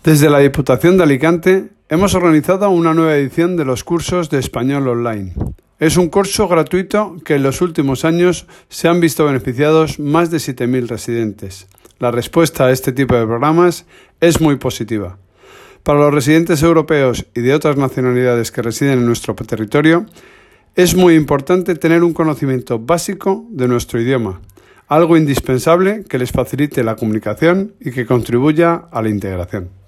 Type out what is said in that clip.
Desde la Diputación de Alicante hemos organizado una nueva edición de los cursos de español online. Es un curso gratuito que en los últimos años se han visto beneficiados más de 7.000 residentes. La respuesta a este tipo de programas es muy positiva. Para los residentes europeos y de otras nacionalidades que residen en nuestro territorio, es muy importante tener un conocimiento básico de nuestro idioma, algo indispensable que les facilite la comunicación y que contribuya a la integración.